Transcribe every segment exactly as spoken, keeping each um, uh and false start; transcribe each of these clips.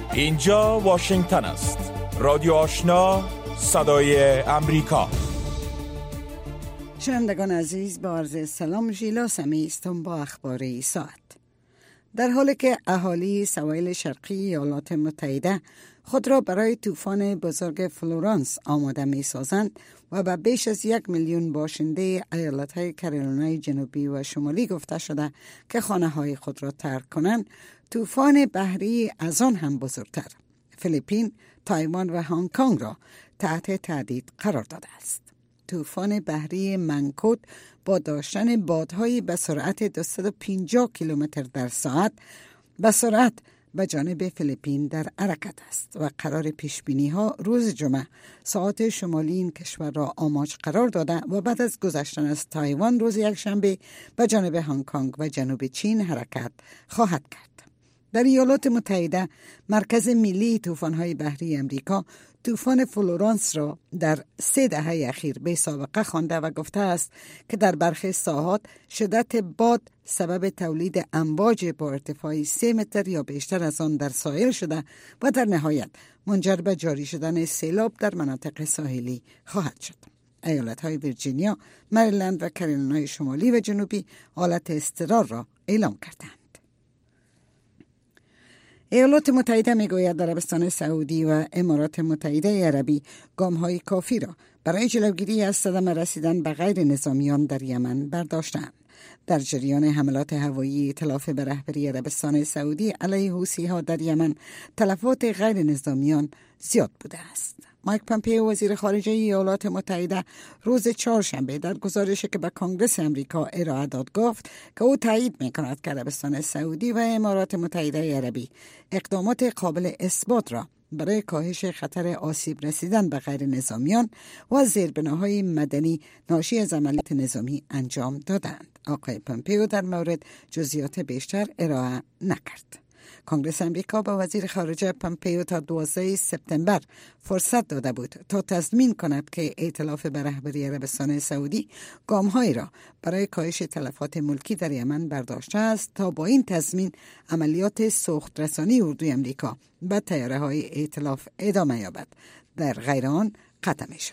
اینجا واشنگتن است. رادیو آشنا، صدای امریکا. شنوندگان عزیز، با عرض سلام، ژیلا سمی هستم با اخبار ساعت. در حالی که اهالی سواحل شرقی ایالات متحده خود را برای طوفان بزرگ فلورانس آماده می سازند و به بیش از یک میلیون باشنده ایالت‌های کارولینای جنوبی و شمالی گفته شده که خانه‌های خود را ترک کنند، طوفان بحری از آن هم بزرگتر فیلیپین، تایوان و هنگ کنگ را تحت تهدید قرار داده است. طوفان بحری منکوت با داشتن بادهای به سرعت دویست و پنجاه کیلومتر در ساعت به سرعت به جانب فیلیپین در حرکت است و قرار پیشبینی ها روز جمعه ساعت شمالی این کشور را آماج قرار داده و بعد از گذشتن از تایوان روز یکشنبه به جانب هنگ کنگ و جنوب چین حرکت خواهد کرد. در ایالات متحده مرکز ملی طوفان‌های بحری امریکا طوفان فلورانس را در سه دهه اخیر به سابقه خوانده و گفته است که در برخی ساحات شدت باد سبب تولید امواج با ارتفاع سه متر یا بیشتر از آن در ساحل شده و در نهایت منجر به جاری شدن سیلاب در مناطق ساحلی خواهد شد. ایالت‌های ویرجینیا، مریلند و کارولینای شمالی و جنوبی حالت اضطرار را اعلام کردند. ایالات متحده میگوید در عربستان سعودی و امارات متحده عربی گام‌های کافی را برای جلوگیری از صدمه رسیدن به غیر نظامیان در یمن برداشتند. در جریان حملات هوایی ائتلاف به رهبری عربستان سعودی علیه حوثی‌ها در یمن تلفات غیر نظامیان زیاد بوده است. مایک پامپئو وزیر خارجه ایالات متحده روز چهارشنبه در گزارشی که به کنگره امریکا ارائه داد گفت که او تایید می‌کند که عربستان سعودی و امارات متحده عربی اقدامات قابل اثبات را برای کاهش خطر آسیب رسیدن به غیر نظامیان و زیربناهای مدنی ناشی از عملیات نظامی انجام دادند. آقای پامپئو در مورد جزئیات بیشتر ارائه نکرد. کنگره امریکا به وزیر خارجه پامپئو تا دوازده سپتامبر فرصت داده بود تا تضمین کند که ائتلاف به رهبری عربستان سعودی گام‌هایی را برای کاهش تلفات ملکی در یمن برداشته است تا با این تضمین عملیات سوخت رسانی اردوی امریکا به طیاره‌های ائتلاف ادامه یابد. در غیر آن قطع می‌شد.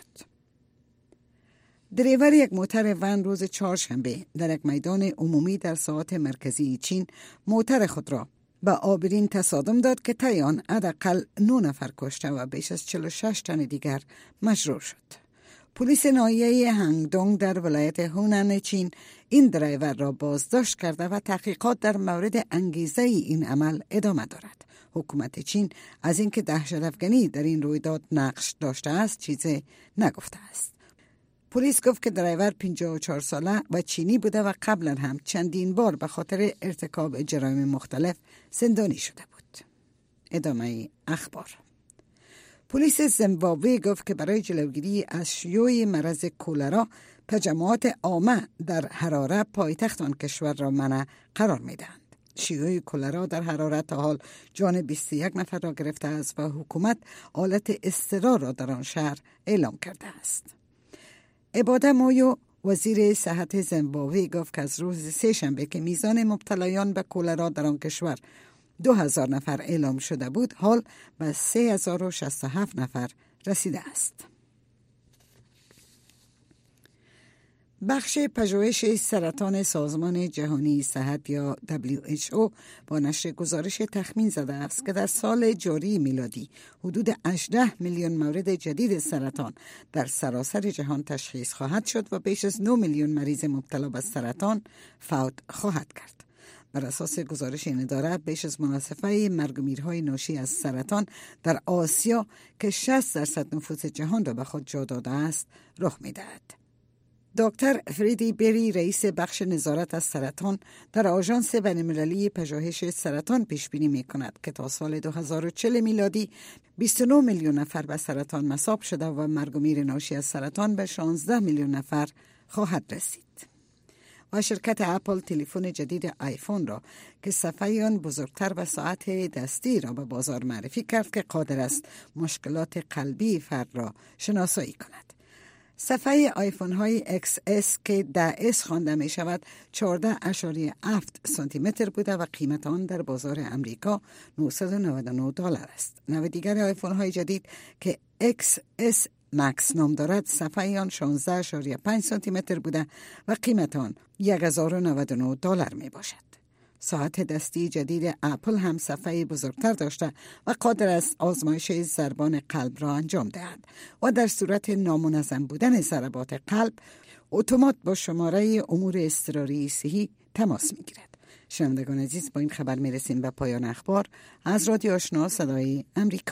دریور یک موتر ون روز چهارشنبه در یک میدان عمومی در ساحات مرکزی چین موتر خود را به آبرین تصادم داد که طی آن حداقل نه نفر کشته و بیش از چهل و شش تن دیگر مجروح شد. پلیس ناحیه هنگدونگ در ولایت هونان چین این دریور را بازداشت کرده و تحقیقات در مورد انگیزه این عمل ادامه دارد. حکومت چین از اینکه دهشت‌افکنی در این رویداد نقش داشته است چیزی نگفته است. پلیس گفت که دریور پنجاه و چهار ساله و چینی بوده و قبلا هم چندین بار به خاطر ارتکاب جرایم مختلف زندانی شده بود. ادامه اخبار. پلیس زیمبابوه گفت که برای جلوگیری از شیوع مرض کولرا تجمعات عامه در حراره پایتخت آن کشور را منع قرار می‌دهند. شیوع کولرا در حراره تا حال جان بیست و یک نفر را گرفته است و حکومت حالت اضطرار را در آن شهر اعلام کرده است. عباده مویو وزیر صحت زیمبابوه گفت که از روز سه شنبه که میزان مبتلایان به کولرا در آن کشور دو هزار نفر اعلام شده بود، حال به سه هزار و شصت و هفت نفر رسیده است. بخش پژوهش سرطان سازمان جهانی صحت یا دبلیو اچ او با نشر گزارش تخمین زده است که در سال جاری میلادی حدود هجده میلیون مورد جدید سرطان در سراسر جهان تشخیص خواهد شد و بیش از نه میلیون مریض مبتلا به سرطان فوت خواهد کرد. بر اساس گزارش این اداره بیش از مناصفه مرگ و میرهای ناشی از سرطان در آسیا که شصت درصد نفوس جهان را به خود جا داده است رخ می‌دهد. دکتر فریدی بری رئیس بخش نظارت از سرطان در آژانس بین‌المللی پژوهش سرطان پیش بینی می‌کند که تا سال دو هزار و چهل میلادی بیست و نه میلیون نفر به سرطان مصاب شده و مرگ و میر ناشی از سرطان به شانزده میلیون نفر خواهد رسید. و شرکت اپل تلفن جدید آیفون را که صفحه آن بزرگتر و ساعت دستی را به بازار معرفی کرد که قادر است مشکلات قلبی فرد را شناسایی کند. صفحه آیفون های اکس اس که ده اس خوانده می شود چهارده اشاری هفت سانتی متر بوده و قیمت آن در بازار امریکا نهصد و نود و نه دلار است. نوع دیگر آیفون های جدید که اکس اس مکس نام دارد صفحه آن شانزده اشاری پنج سانتی متر بوده و قیمت آن هزار و نود و نه دلار می باشد. ساعت دستی جدید اپل هم صفحه بزرگتر داشته و قادر است آزمایش ضربان قلب را انجام دهد و در صورت نامنظم بودن ضربات قلب اتومات با شماره امور اضطراری صحی تماس می گیرد. شنوندگان عزیز، با این خبر می رسیم به پایان اخبار از رادیو آشنا صدای امریکا.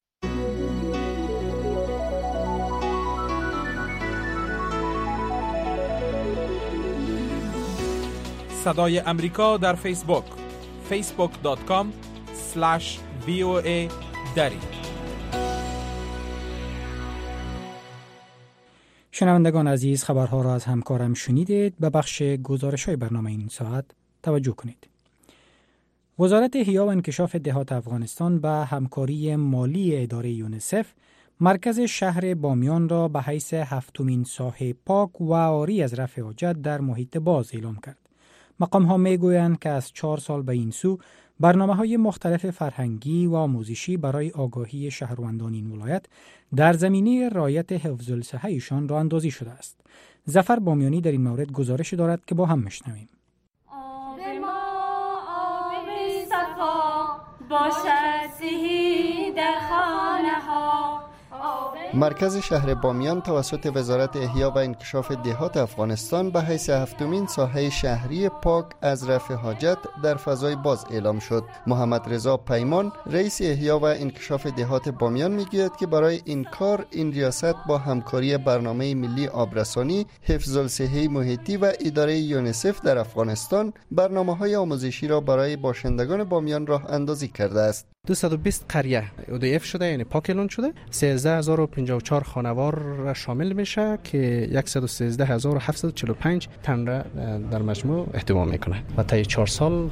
صدای امریکا در فیسبوک فیسبوک دات کام اسلش وی او ای دری. شنوندگان عزیز، خبرها را از همکارم شنیدید. به بخش گزارش‌های برنامه این ساعت توجه کنید. وزارت احیا و انکشاف دهات افغانستان به همکاری مالی اداره یونیسف مرکز شهر بامیان را به حیث هفتمین ساحه پاک و عاری از رفع حاجت در محیط باز اعلام کرد. مقام ها می گویند که از چهار سال به این سو برنامه های مختلف فرهنگی و آموزشی برای آگاهی شهروندان این ولایت در زمینه رعایت حفظ الصحه‌شان راه اندازی شده است. ظفر بامیانی در این مورد گزارش دارد که با هم میشنویم. آب ما آب صفا باشد صحی در خانه ها. مرکز شهر بامیان توسط وزارت احیا و انکشاف دهات افغانستان به حیث هفتمین ساحه شهری پاک از رفع حاجت در فضای باز اعلام شد. محمد رضا پیمان، رئیس احیا و انکشاف دهات بامیان میگوید که برای این کار این ریاست با همکاری برنامه ملی آبرسانی، حفظ الصحه محیطی و اداره یونیسف در افغانستان برنامه‌های آموزشی را برای باشندگان بامیان راه اندازی کرده است. دویست و بیست قریه اودیف شده، یعنی پاک اعلان شده. سیزده هزار و پنجاه و چهار خانوار را شامل میشه که صد و سیزده هزار و هفتصد و چهل و پنج تن را در مجموع احتوا میکنه و طی چهار سال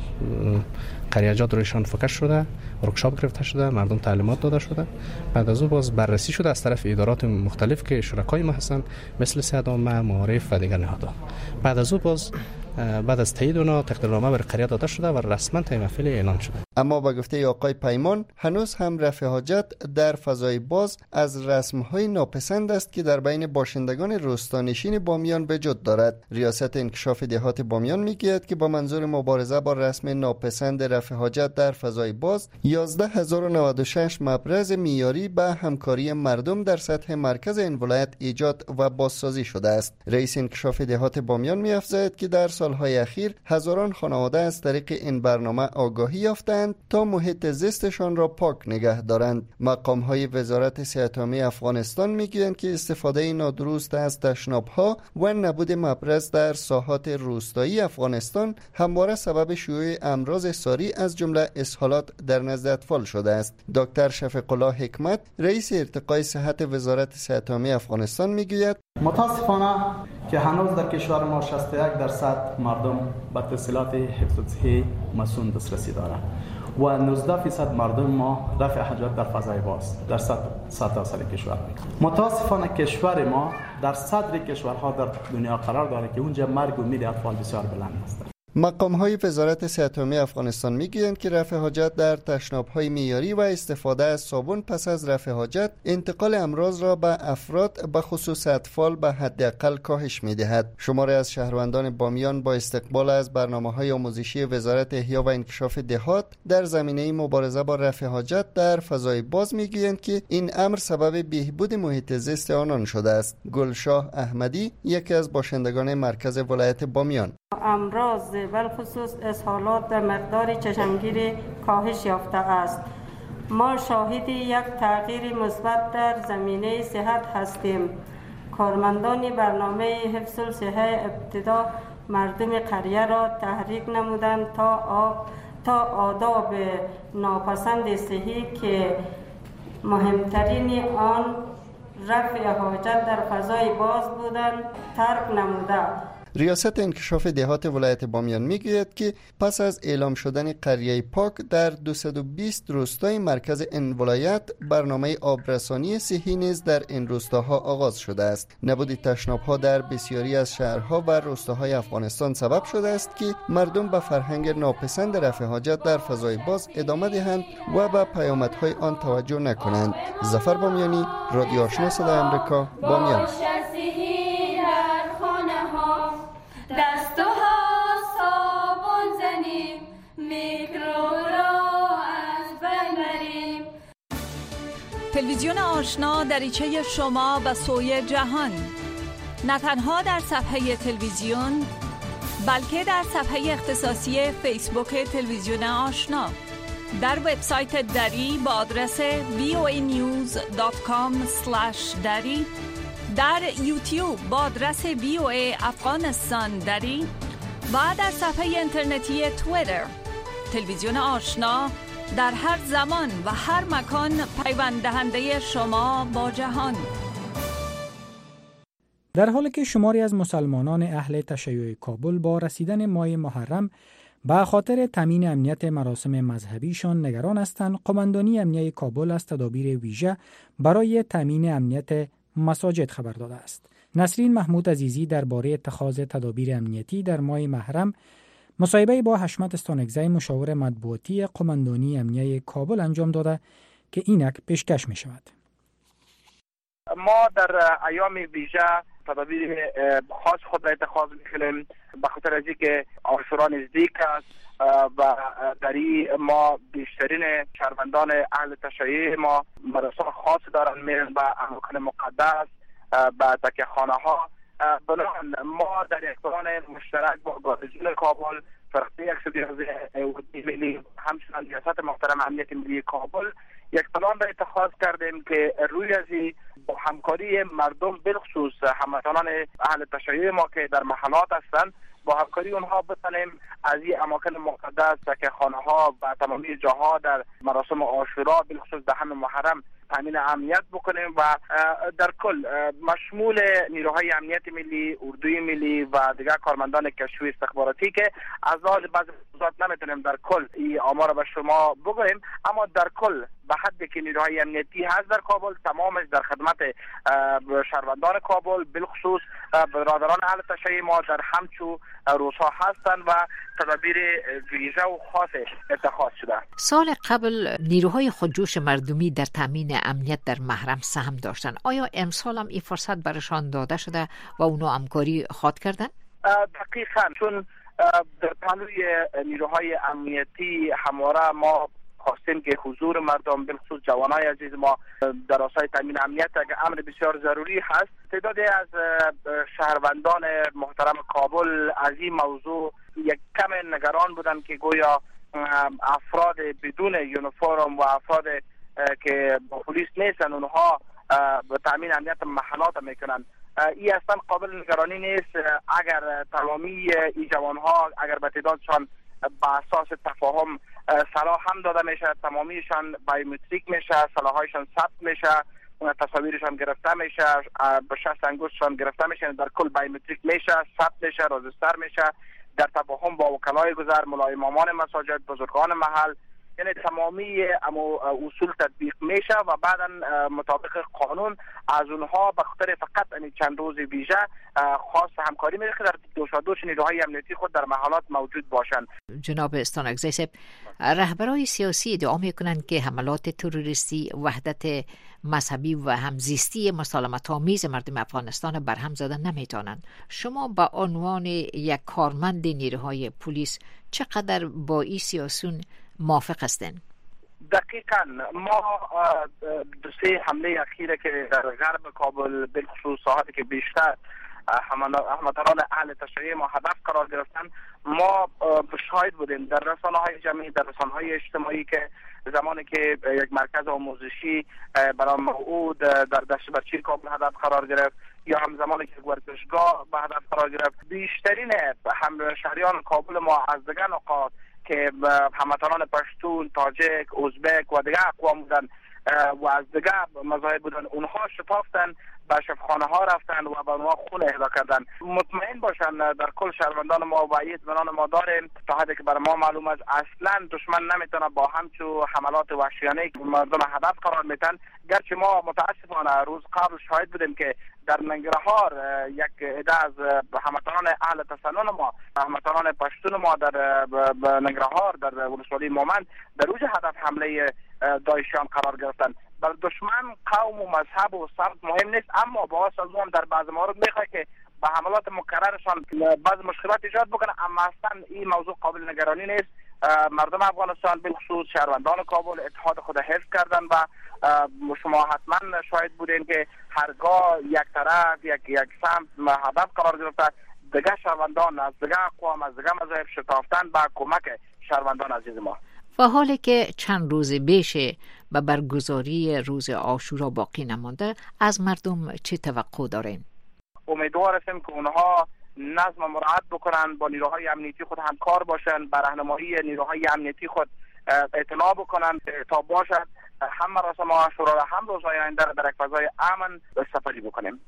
قریه‌جات رویشان فوکس شده، ورکشاپ گرفته شده، مردم تعلیمات داده شده. بعد از او باز بررسی شده از طرف ادارات مختلف که شرکای ما هستند، مثل صدامه، معارف و دیگر نهادها. بعد از او باز بعد از تایید اونا تقدیرنامه بر قریه داده شده و رسما طی محفل اعلان شده. اما با گفته آقای پیمان، هنوز هم رفع حاجت در فضای باز از رسم‌های ناپسند است که در بین باشندگان روستانشین بامیان وجود دارد. ریاست انکشاف دهات بامیان میگوید که با منظور مبارزه با رسم ناپسند رفع حاجت در فضای باز، یازده هزار و نود و شش مبرز معیاری به همکاری مردم در سطح مرکز این ولایت ایجاد و بازسازی شده است. رئیس انکشاف دهات بامیان می‌افزاید که در سالهای اخیر هزاران خانواده از طریق این برنامه آگاهی یافتند تا محیط زیستشان را پاک نگه دارند. مقام‌های وزارت صحت عامه افغانستان میگویند که استفاده نادرست از تشناب‌ها و نبود مبرز در ساحات روستایی افغانستان همواره سبب شیوع امراض ساری از جمله اسهالات در نزد اطفال شده است. دکتر شفیق الله حکمت، رئیس ارتقای صحت وزارت صحت عامه افغانستان میگوید متاسفانه که هنوز در کشور ما شصت و یک درصد مردم به تسهیلات حفظ الصحه مسئول دسترسی دارند و نوزده درصد مردم ما رفع حاجت در فضای باز در صد درصد کشور. متاسفانه کشور ما در صدر کشورها در دنیا قرار دارد که اونجا مرگ و میر اطفال بسیار بلند است. مقام‌های وزارت صحت عامه افغانستان میگویند که رفع حاجت در تشناب‌های معیاری و استفاده از صابون پس از رفع حاجت انتقال امراض را به افراد به خصوص اطفال به حداقل کاهش می‌دهد. شماری از شهروندان بامیان با استقبال از برنامه‌های آموزشی وزارت احیا و انکشاف دهات در زمینه مبارزه با رفع حاجت در فضای باز میگویند که این امر سبب بهبود محیط زیست آنان شده است. گلشاه احمدی، یکی از باشندگان مرکز ولایت بامیان: امراض بالخصوص اسهالات در مقدار چشمگیری کاهش یافته است. ما شاهد یک تغییر مثبت در زمینه صحت هستیم. کارمندان برنامه حفظ الصحه ابتدا مردم قریه را تحریک نمودند تا آب تا آداب ناپسند صحی که مهمترین آن رفع حاجت در فضای باز بودند ترک نموده. ریاست انکشاف دهات ولایت بامیان میگوید که پس از اعلام شدن قریه پاک در دویست و بیست روستای مرکز این ولایت، برنامه آبرسانی صحی نیز در این روستاها آغاز شده است. نبود تشناب‌ها در بسیاری از شهرها و روستاهای افغانستان سبب شده است که مردم به فرهنگ ناپسند رفع حاجت در فضای باز ادامه دهند و به پیامدهای آن توجه نکنند. ظفر بامیانی، رادیو آشنا صدای آمریکا، بامیان. تلویزیون آشنا دریچه شما به سوی جهان، نه تنها در صفحه تلویزیون بلکه در صفحه اختصاصی فیسبوک تلویزیون آشنا، در وبسایت دری با آدرس وی او ای نیوز دات کام اسلش دری، در یوتیوب با آدرس وی او ای افغانستان دری و در صفحه اینترنتی توییتر. تلویزیون آشنا در هر زمان و هر مکان پیوند دهنده شما با جهان. در حالی که شماری از مسلمانان اهل تشیع کابل با رسیدن ماه محرم به خاطر تامین امنیت مراسم مذهبیشان نگران هستند، قماندانی امنیه کابل از تدابیر ویژه برای تامین امنیت مساجد خبر داده است. نسرین محمود عزیزی درباره اتخاذ تدابیر امنیتی در ماه محرم مصاحبه با حشمت استانگزی مشاور مطبوعاتی قماندانی امنیه کابل انجام داده که اینک پیشکش می شود. ما در ایام ویژه تدابیر خاص خود را اتخاذ می‌کنیم به خاطر از اینکه عاشورا نزدیک است و در این ما بیشترین شهروندان اهل تشیع ما مراسم خاص دارند، میرن به اماکن مقدس، به تکیه‌خانه ها. بنابراین ما در یک پلان مشترک با گارنیزون کابل، فرقه یک سوی ملی، همچنان ریاست محترم امنیت ملی کابل یک پلان را اتخاذ کردیم که روی از با همکاری مردم بالخصوص هموطنان اهل تشیع ما که در محلات هستند، با همکاری اونها بتونیم از این اماکن مقدس که خانه ها و تمامی جاها در مراسم عاشورا بالخصوص دهم محرم تامین امنیت بکنیم و در کل مشمول نیروهای امنیت ملی، اردوی ملی و دیگر کارمندان کشفی استخباراتی که از لحاظ بعضی موضوعات نمیتونیم در کل این آمار به شما بگوییم، اما در کل به حدی که نیروهای امنیتی هست در کابل تمامش در خدمت شهروندان کابل بالخصوص برادران اهل تشیع ما در همچو روزها هستند و تدابیر ویژه و خاص اتخاذ شده. سال قبل نیروهای خودجوش مردمی در تامین امنیت در محرم سهم داشتند. آیا امسال هم این فرصت برشان داده شده و اونا همکاری خواد کردن؟ دقیقاً، چون در پهلوی نیروهای امنیتی همواره ما خواستیم که حضور مردم بالخصوص جوانای عزیز ما در راستای تامین امنیت که امر بسیار ضروری هست. تعدادی از شهروندان محترم کابل از این موضوع یک کم نگران بودند که گویا افراد بدون یونیفرم و افراد که با پلیس نیستن اونها به تامین امنیت محلات میکنن. این اصلا قابل نگرانی نیست اگر تمامی این جوانها اگر به تعدادشان به اساس تفاهم سلاح هم داده میشه، تمامیشان بایومتریک میشه، سلاحایشان ثبت میشه، تصاویرشان گرفته میشه، به شست انگشتشان گرفته میشه، در کل بایومتریک میشه، ثبت میشه، رجستر میشه، در تفاهم با وکلای گذر، ملای امامان مساجد، بزرگان محل، یعنی تمامی اصول تطبیق میشه و بعدا مطابق قانون از اونها به خاطر فقط این چند روز ویژه خاص همکاری میشه در دوشادوش نیروهای امنیتی خود در محلات موجود باشند. جناب استانگزی صاحب، رهبرای سیاسی ادعا میکنند که حملات تروریستی وحدت مذهبی و همزیستی مسالمت آمیز مردم افغانستان برهم زدن نمیتونند. شما به عنوان یک کارمند نیروهای پلیس چقدر با این سیاسون موافق هستین؟ دقیقاً ما دو سه حمله اخیره که در غرب کابل بالخصوص ساحاتی که بیشتر هموطنان اهل تشیع ما هدف قرار گرفتن، ما شاهد بودیم در رسانه‌های جمعی، در رسانه‌های اجتماعی که زمانی که یک مرکز آموزشی برای موعود در دشت برچی کابل هدف قرار گرفت یا هم زمانی که ورزشگاه به هدف قرار گرفت، بیشترین همشهریان کابل ما از دیگر نقاط که هموطنان پشتون، تاجک، ازبک و دیگر اقوام بودن و از دیگر مذاهب بودن، اونها شتافتن به شفاخانه ها رفتن و به ما خون اهدا کردن. مطمئن باشن در کل شهروندان ما و اطمینان ما داریم تا حدی که برای ما معلوم است اصلا دشمن نمیتونه با همچو حملات وحشیانه که مردم هدف قرار میتن. گرچه ما متاسفانه روز قبل شاهد بودیم که در ننگرهار یک عده از هموطنان اهل تسنن ما، هموطنان پشتون ما در ننگرهار در ولسوالی مومند در اوج هدف حمله داعشیان قرار گرفتن. بر دشمن قوم و مذهب و سمت مهم نیست، اما با از هم در بعض موارد میخواد که به حملات مکررشان بعض مشکلات ایجاد بکنه، اما اصلا این موضوع قابل نگرانی نیست. مردم افغانستان به خصوص شهروندان کابل اتحاد خود حفظ کردن و شما حتما شاهد بودین که هرگاه یک طرف یک یک سمت هدف قرار گرفته دیگه شهروندان از دیگه اقوام از دیگه مذاهب شتافتن با کمک شهروندان عزیز ما. و حالی که چند روز بیشه به برگزاری روز عاشورا باقی نمانده، از مردم چه توقع دارین؟ امیدوار هستیم که اونها نظم مراعات بکنن، با نیروهای امنیتی خود همکار باشن، بر راهنمایی نیروهای امنیتی خود اطلاع بکنن تا باشد هم مراسم عاشورا را هم روزهای آینده را در یک فضای امن سپری بکنیم.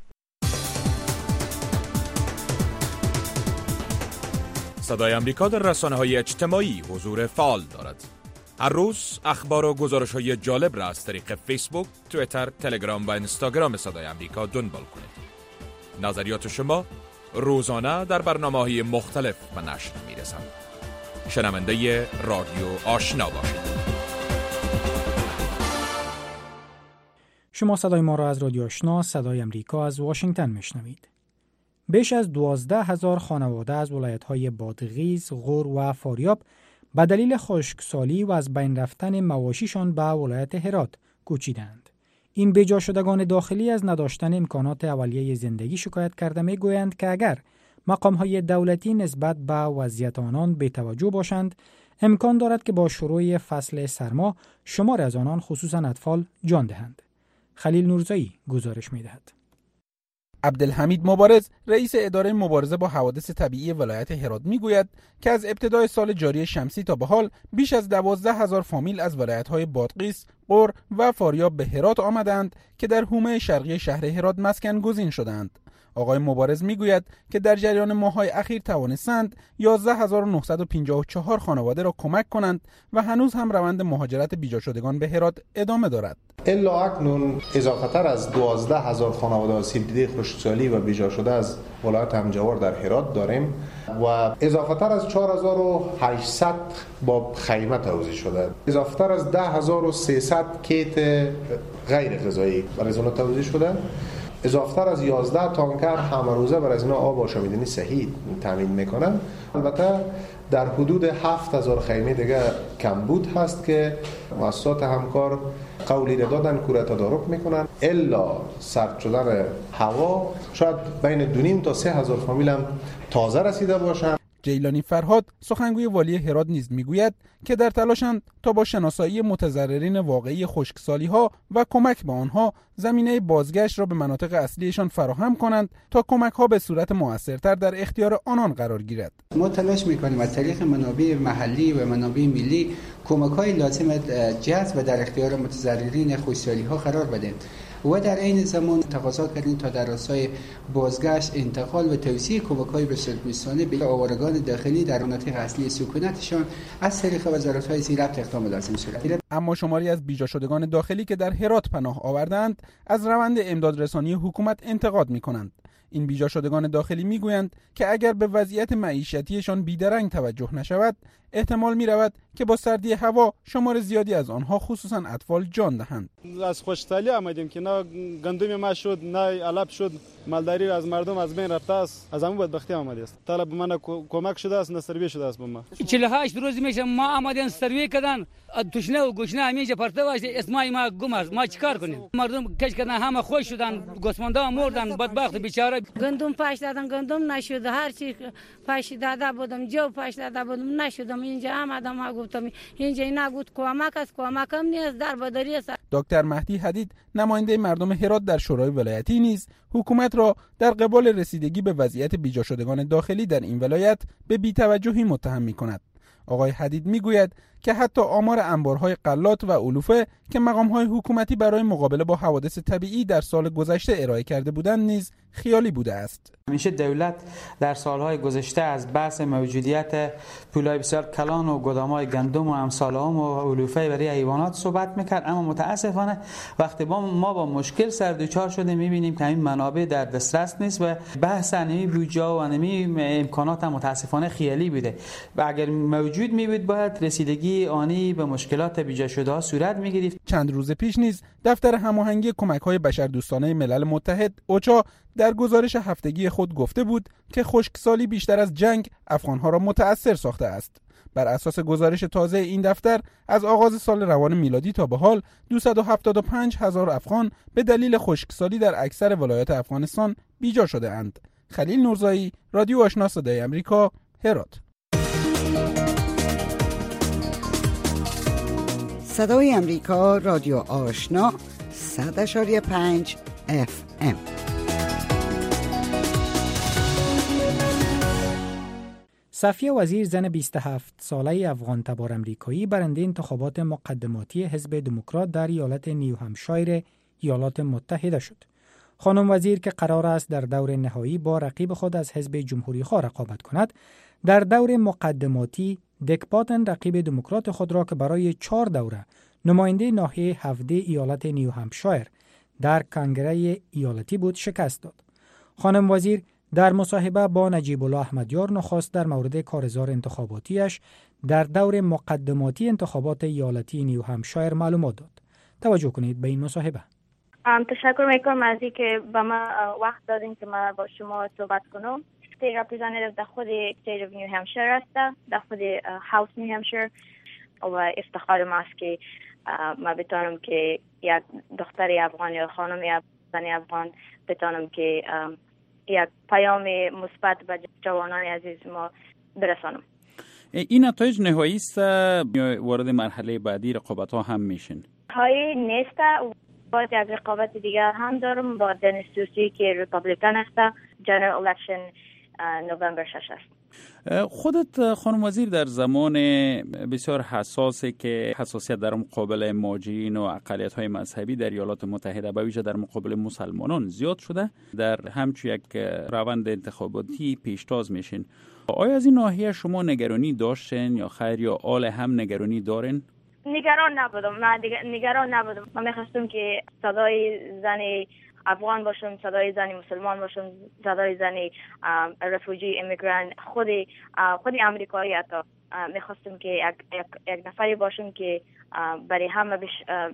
صدای امریکا در رسانه‌های اجتماعی حضور فعال دارد. هر روز اخبار و گزارش‌های جالب را از طریق فیسبوک، توییتر، تلگرام و اینستاگرام صدای امریکا دنبال کنید. نظریات شما روزانه در برنامه‌های مختلف به نشر می‌رسند. شنونده رادیو آشنا باشید. شما صدای ما را از رادیو آشنا صدای امریکا از واشنگتن میشنوید. بیش از دوازده هزار خانواده از ولایت‌های بادغیس، غور و فاریاب به دلیل خشکسالی و از بین رفتن مواشیشان به ولایت هرات کوچیدند. این بجا شدگان داخلی از نداشتن امکانات اولیه زندگی شکایت کرده میگویند که اگر مقام‌های دولتی نسبت به وضعیت آنان بی‌توجه باشند، امکان دارد که با شروع فصل سرما شمار از آنان خصوصاً اطفال جان دهند. خلیل نورزایی گزارش می‌دهد. عبدالحمید مبارز رئیس اداره مبارزه با حوادث طبیعی ولایت هرات میگوید که از ابتدای سال جاری شمسی تا به حال بیش از دوازده هزار فامیل از ولایت‌های بادغیس، غور و فاریاب به هرات آمدند که در حومه شرقی شهر هرات مسکن گزین شدند. آقای مبارز میگوید که در جریان ماه‌های اخیر توانستند یازده هزار و نهصد و پنجاه و چهار خانواده را کمک کنند و هنوز هم روند مهاجرت بیجا شدگان به هرات ادامه دارد. الا اکنون اضافه‌تر از دوازده هزار خانواده آسیب دیده خشکسالی و بیجا شده از ولایت همجوار در هرات داریم و اضافه‌تر از چهار هزار و هشتصد با خیمه توزیع شده. اضافه‌تر از ده هزار و سیصد کیت غیر غذایی برای اونها توزیع شده. اضافتر از یازده تانکر همه روزه برای از اینا آب آشامیدنی صحیح تامین میکنن. البته در حدود هفت هزار خیمه دیگه کمبود هست که مؤسسات همکار قولی دادن کوره تدارک میکنن. الا سرد شدن هوا شاید بین دو نیم تا سه هزار فامیل هم تازه رسیده باشن. جیلانی فرهاد سخنگوی والی هرات نیز میگوید که در تلاشند تا با شناسایی متضررین واقعی خشکسالی‌ها و کمک به آنها زمینه بازگشت را به مناطق اصلیشان فراهم کنند تا کمک‌ها به صورت مؤثرتر در اختیار آنان قرار گیرد. ما تلاش می‌کنیم از طریق منابع محلی و منابع ملی کمک‌های لازم جذب و در اختیار متضررین خشکسالی‌ها قرار بدیم و در این زمان تقاضا کردیم تا در راستای بازگشت، انتقال و توسعه کمک‌های بشردوستانه به آوارگان داخلی در مناطق اصلی سکونتشان از طریق وزارت‌های زیربط اقدام لازم صورت گرفت. اما شماری از بیجا شدگان داخلی که در هرات پناه آوردند از روند امدادرسانی حکومت انتقاد می‌کنند. این بیجا شدگان داخلی میگویند که اگر به وضعیت معیشتیشان بیدرنگ توجه نشود، احتمال می رود که با سردی هوا شمار زیادی از آنها خصوصا اطفال جان دهند. از خشکسالی آمدیم که نه گندم ما شد، نه علف شد، مالداری از مردم از بین رفته است. از همون بدبختی آمده است. طلب من کمک شده است، نصربی شده است به ما. چهل و هشت روز میشه ما آمدیم سروی کردن، تشنه و گوشنه همیشه پرته باشه، اسمای ما گم است. ما چیکار کنیم؟ مردم کش کردن، همه خوش شدن، گوسفندا مردن، بدبخت بیچاره. گندم پاش دادن، گندم نشد، هر چی پاش داده بودم، جو پاش داده بودم نشدم. اینجا آمدم ها گفتم اینجا اینا گفت کمک است، کمک هم نیست، در بدری است. دکتر مهدی حدید نماینده مردم هرات در شورای ولایتی نیز حکومت را در قبال رسیدگی به وضعیت بیجا شدگان داخلی در این ولایت به بی‌توجهی متهم می‌کند. آقای حدید میگوید که حتی آمار انبارهای غلات و علوفه که مقام‌های حکومتی برای مقابله با حوادث طبیعی در سال گذشته ارائه کرده بودند نیز خیالی بوده است. همیشه دولت در سالهای گذشته از بحث موجودیت پولای بسیار کلان و گدام‌های گندم و امثال آن و علوفه برای حیوانات صحبت میکرد، اما متاسفانه وقتی ما با مشکل سر دوچار شده میبینیم که این منابع در دسترس نیست و بحث انمی بودجه و انمی امکانات هم متاسفانه خیالی بوده و اگر موجود میبود باید رسیدگی آنی به مشکلات بیجا شده ها صورت میگرفت. چند روز پیش نیز دفتر هماهنگی کمک‌های بشردوستانه ملل متحد اوچا در گزارش هفتگی خود گفته بود که خشکسالی بیشتر از جنگ افغان‌ها را متأثر ساخته است. بر اساس گزارش تازه این دفتر از آغاز سال روان میلادی تا به حال دویست و هفتاد و پنج هزار افغان به دلیل خشکسالی در اکثر ولایات افغانستان بیجا شده اند. خلیل نورزایی، رادیو آشنا صدای آمریکا، هرات. صدای آمریکا، رادیو آشنا، صد و پنج اف ام. صفیه وزیر، زن بیست و هفت ساله افغان تبار امریکایی، برنده انتخابات مقدماتی حزب دموکرات در ایالت نیو همشایر ایالات متحده شد. خانم وزیر که قرار است در دور نهایی با رقیب خود از حزب جمهوری خواه رقابت کند، در دور مقدماتی دک پاتن رقیب دموکرات خود را که برای چهار دوره نماینده ناحیه هفده ایالت نیو همشایر در کنگره ایالتی بود شکست داد. خانم وزیر در مصاحبه با نجیب الله احمدیار نخست در مورد کارزار انتخاباتیش در دور مقدماتی انتخابات ایالتی نیو همشایر معلومات داد. توجه کنید به این مصاحبه. تشکر میکنم از اینکه به ما وقت دادین که ما با شما صحبت کنم. ستی رپرزنتیو در خود استیت اف نیو همشایر است، در خود هاوس نیو همشایر، و افتخار ماست که ما بتونم که یک دختر افغان یا خانم زن افغان بتونم که یک پیام مثبت به جوانان عزیز ما برسانم. این نتایج نهایی است یا وارد مرحله بعدی رقابت ها هم میشن؟ هایی نیست، باید یک رقابت دیگر هم دارم با دنیس توسی که ریپابلیکن است. جنرال الیکشن نوامبر شش است. خودت خانم وزیر در زمان بسیار حساسی که حساسیت در مقابل مهاجرین و اقلیت‌های مذهبی در ایالات متحده به ویژه در مقابل مسلمانان زیاد شده، در همچون یک روند انتخاباتی پیشتاز میشین، آیا از این ناحیه شما نگرانی داشتین یا خیر یا آل هم نگرانی دارین؟ نگران نبودم، من نگران نبودم. من می‌خواستم که صدای زن افغان باشم، صدای زنی مسلمان باشم، صدای زنی رفوجی امیگران خودی خودی امریکایی حتی میخواستم که یک, یک, یک نفری باشم که برای همه بش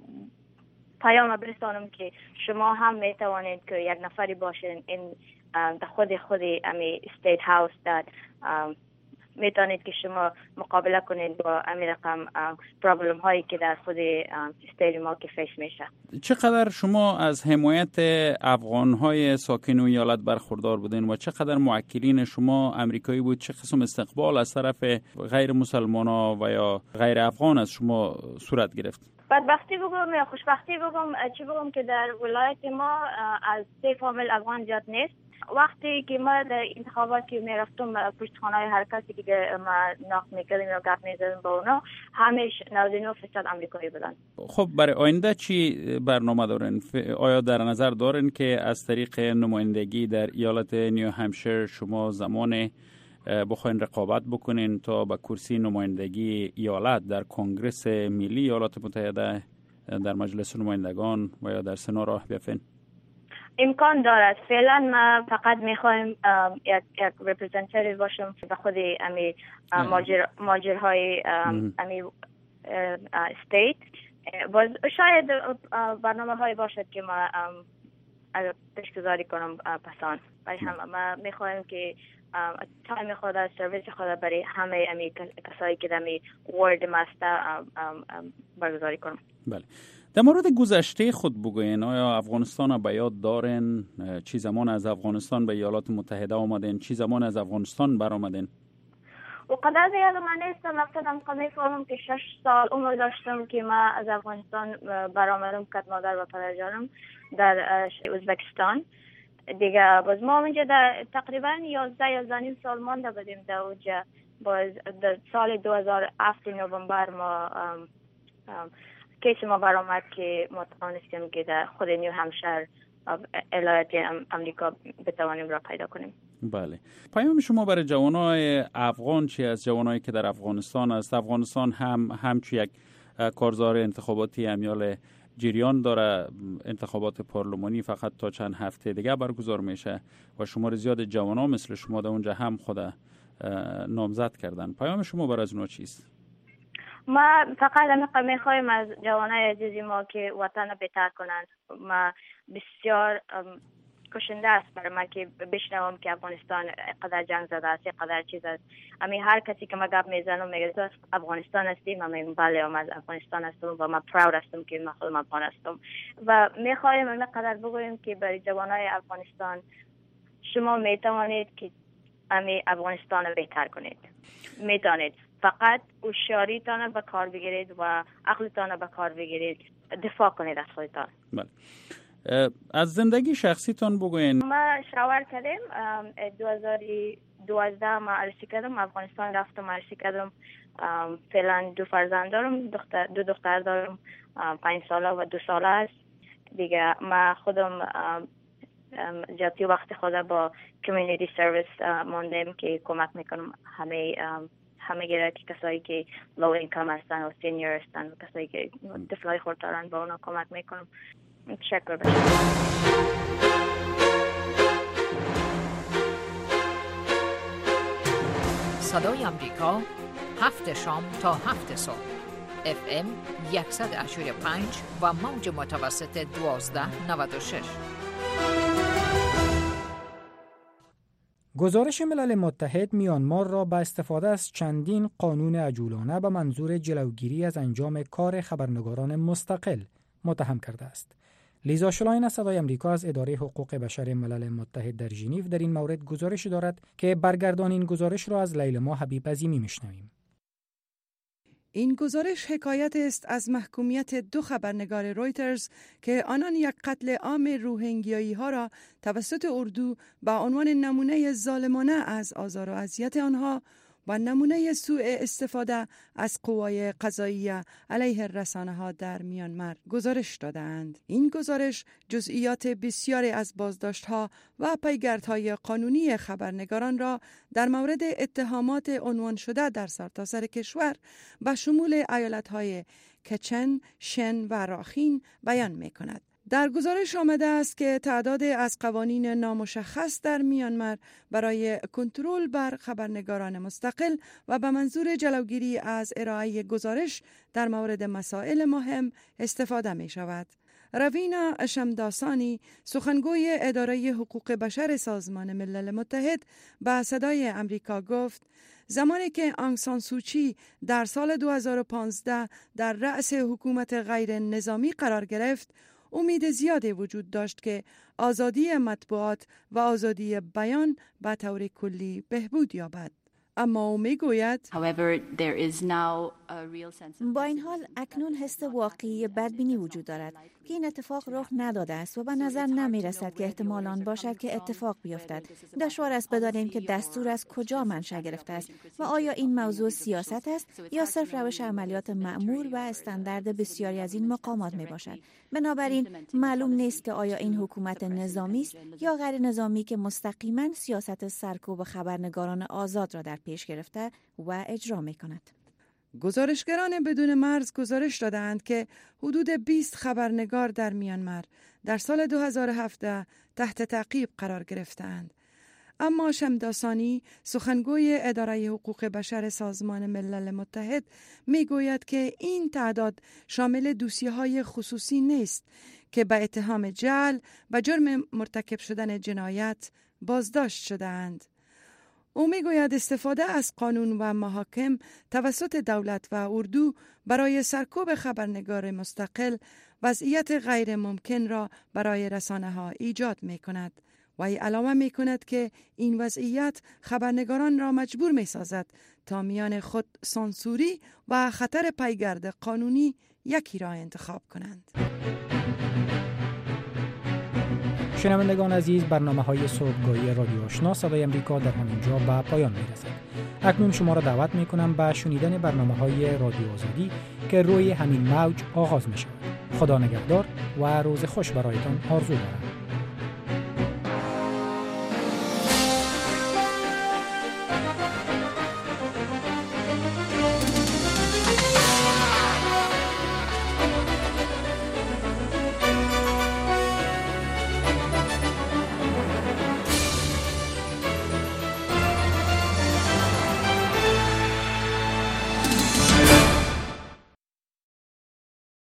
پیام برسانم که شما هم میتوانید که یک نفری باشین این در خود خودی امی استیت هاوس داد میتونید که شما مقابله کنید با امی رقم پرابلم هایی که در خود استیت ما که فیش میشه. چقدر شما از حمایت افغان های ساکن ایالت برخوردار بودین و چقدر موکلین شما امریکایی بود؟ چه قسم استقبال از طرف غیر مسلمان ها و یا غیر افغان از شما صورت گرفت؟ بدبختی بگم یا خوشبختی بگم، چی بگم که در ولایت ما از سه فامیل افغان زیاد نیست. وقتی که ما در انتخابات که میرفتم پشتخانه‌های هر کسی که ما ناخت میکردیم یا گپ میزدیم با اونا همش نود و نه درصد آمریکایی بودن. خب برای آینده چی برنامه دارین؟ آیا در نظر دارین که از طریق نمایندگی در ایالت نیو همشایر شما زمان بخواین رقابت بکنین تا به کرسی نمایندگی ایالت در کنگرس ملی ایالات متحده در مجلس نمایندگان و یا در سنا راه بیفتین؟ امکان دارد. فعلا ما فقط میخوایم یک یک رپرزنتیتیو باشم به خود امی ماجر ماجرهای امی استیت. باز شاید برنامه هایی باشد که ما پیشگذاری کنم پسان. برای هم ما میخوایم که تایم خود سرویس خود برای همه امی کسایی که دمی وارد ماستا برگزاری کنم. بله. در مورد گذشته خود بگوین، آیا افغانستان را به یاد دارین؟ چی زمان از افغانستان به ایالات متحده آمدین؟ چی زمان از افغانستان بر آمدین؟ و قدر زیاد من نیستم، افتادم قدر فهمم که شش سال عمر داشتم که ما از افغانستان بر آمدم کت مادر و پدر جانم در ازبکستان. دیگه باز ما اونجا در تقریبا یازده یازده نیم سال مانده بودیم در اونجا باز در سال دو هزار و هفت نوامبر ما کیس ما برآمد که ما توانستیم که در خود نیو همشر ایالات امریکا بتوانیم را پیدا کنیم. بله. پیام شما برای جوانای افغان چی است؟ جوانایی که در افغانستان است. افغانستان هم همچون یک کارزار انتخاباتی امیال جریان داره، انتخابات پارلمانی فقط تا چند هفته دیگه برگزار میشه و شمار زیاد جوانا مثل شما در اونجا هم خود نامزد کردن. پیام شما برای از اونا چیست؟ ما فقط میخوایم از جوانای عزیزی ما که وطن بهتر کنند. ما بسیار کشنده است برای من که بشنوم که افغانستان قدر جنگ زده است، قدر چیز است. امی هر کسی که ما گپ میزنم میگه تو افغانستان هستی، من میگم بله من از افغانستان هستم و من پراود هستم که من خودم افغان هستم و میخوایم این قدر بگویم که برای جوانای افغانستان شما میتوانید که امی افغانستان رو بهتر کنید. میتونید فقط هوشیاریتان به کار بگیرید و عقلتان به کار بگیرید، دفاع کنید از خودتان. بله. از زندگی شخصیتان بگوین. ما شاور کردیم دو هزار و دوازده ما عروسی کردم، افغانستان رفتم عروسی کردم. فعلا دو فرزند دارم، دختر دو دختر دارم، پنج ساله و دو ساله است دیگه. ما خودم جاتی وقت خود با کمیونیتی سرویس موندیم که کمک میکنم همه همه گره که کسایی که لو اینکام هستن و سینیر هستن و کسایی که طفلای خردارن با اونا کمک میکنم. تشکر بشه. صدای آمریکا هفت شام تا هفت صبح اف ام صد و هشت و پنج و موج متوسط دوازده نود و شش. گزارش ملل متحد میانمار را با استفاده از چندین قانون عجولانه به منظور جلوگیری از انجام کار خبرنگاران مستقل متهم کرده است. لیزا شلاین از صدای آمریکا از اداره حقوق بشر ملل متحد در ژنو در این مورد گزارش دارد که برگردان این گزارش را از لیلما حبیب عظیمی میشنویم. این گزارش حکایت است از محکومیت دو خبرنگار رویترز که آنان یک قتل عام روهینگیایی ها را توسط اردو با عنوان نمونه ظالمانه از آزار و اذیت آنها و نمونه سوء استفاده از قوای قضاییه علیه رسانه ها در میانمار گزارش دادند. این گزارش جزئیات بسیاری از بازداشت ها و پیگردهای قانونی خبرنگاران را در مورد اتهامات عنوان شده در سرتاسر کشور به شمول ایالت های کچن، شن و راخین بیان می کند. در گزارش آمده است که تعداد از قوانین نامشخص در میانمار برای کنترل بر خبرنگاران مستقل و به منظور جلوگیری از ارائه گزارش در مورد مسائل مهم استفاده می شود. روینا شمداسانی، سخنگوی اداره حقوق بشر سازمان ملل متحد، به صدای آمریکا گفت زمانی که آنگ سان سوچی در سال دو هزار و پانزده در رأس حکومت غیر نظامی قرار گرفت، امید زیادی وجود داشت که آزادی مطبوعات و آزادی بیان به طور کلی بهبود یابد. اما او میگوید با این حال اکنون حس واقعی بدبینی وجود دارد که این اتفاق رخ نداده است و به نظر نمی رسد که احتمال آن باشد که اتفاق بیفتد. دشوار است بدانیم که دستور از کجا منشأ گرفته است و آیا این موضوع سیاست است یا صرف روش عملیات مأمور و استاندارد بسیاری از این مقامات می باشد. بنابراین معلوم نیست که آیا این حکومت نظامی است یا غیر نظامی که مستقیما سیاست سرکوب خبرنگاران آزاد را در پیش گرفته و اجرا می کند. گزارشگران بدون مرز گزارش دادند که حدود بیست خبرنگار در میانمار در سال دو هزار و هفده تحت تعقیب قرار گرفتند. اما شمداسانی، سخنگوی اداره حقوق بشر سازمان ملل متحد، می گوید که این تعداد شامل دوسیه‌های خصوصی نیست که به اتهام جعل و جرم مرتکب شدن جنایت بازداشت شده‌اند. او میگوید استفاده از قانون و محاکم توسط دولت و اردو برای سرکوب خبرنگار مستقل وضعیت غیر ممکن را برای رسانه ها ایجاد می کند و ای علامه می کند که این وضعیت خبرنگاران را مجبور می سازد تا میان خود سانسوری و خطر پیگرد قانونی یکی را انتخاب کنند. شنوندگان عزیز، برنامه های صبحگاهی رادیو آشنا صدای آمریکا در همینجا به پایان می رسد. اکنون شما را دعوت می کنم به شنیدن برنامه های رادیو آزادی که روی همین موج آغاز می شود. خدا نگهدار و روز خوش برایتان آرزو دارم.